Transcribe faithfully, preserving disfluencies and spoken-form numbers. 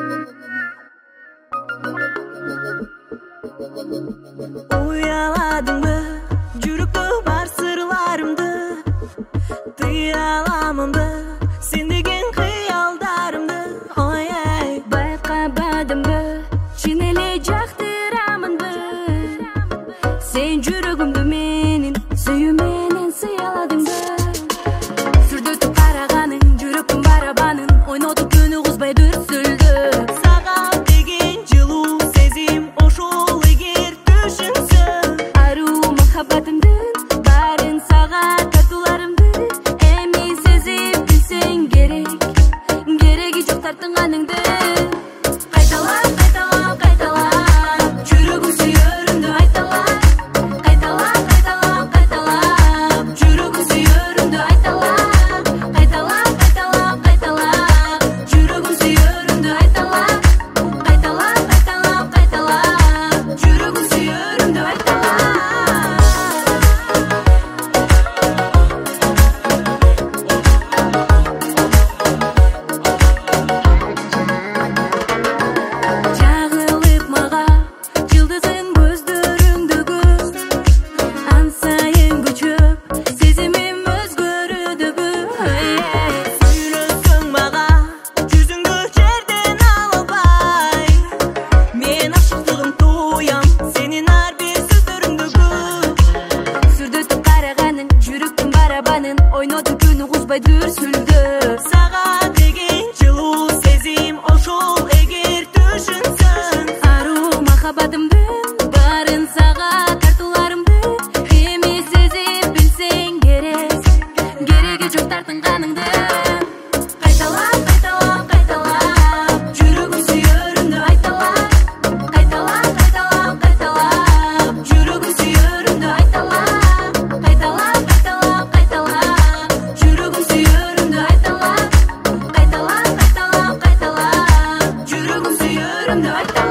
Uyaladın mı? Жүректе бар сырларымды тыя аламынды сен деген қиялдарымды ой ай байқабадымды шын эле жактырамынды сен жүрөгүмдү менин сүйүү менен сыяладыңды сүрдөтүп караганың жүрөктүн барабанын ойнотуп күнү кузбай дүрсүлдү сага деген жылуу сезим ошол эгер түшүнсөң аруу махаббатымдын барын сага тартууларымды эми сезип билсең керек кереги жок тартынганыңды кайталап кайталап кайталап жүрөгүм сүйөрүмдү айталап кайталап кайталап кайталап жүрөгүм сүйөрүмдү айталап кайталап кайталап кайталап жүрөгүм сүйөрүмдү айталап кайталап кайталап кайталап жүрөгүм сүйөрүмдү айталап Жагылып мага жылдызың көздөрүңдөгү ансайын көчөп сезимим өзгөрүүдөгү сүйлөсөң мага жүзүңдү жерден албай мен ашыктыгым туям сенин ар бир сөздөрүңдөгү сүрдөтүп караганың жүрөктүн барабанын ойнотуп күнү кузбай дүрсүлдү сага деген жылуу сезим ошол эгер түшүнсөң аруу махаббатымдын барын сага тартууларымды эми сезип билсең керек кереги жок тартынганыңды кайталап кайталап кайталап жүрөгүм сүйөрүмдү айталап кайталап кайталап кайталап жүрөгүм сүйөрүмдү айталап кайталап кайталап кайталап жүрөгүм сүйөрүмдү айталап кайталап кайталап кайталап жүрөгүм сүйөрүмдү айталап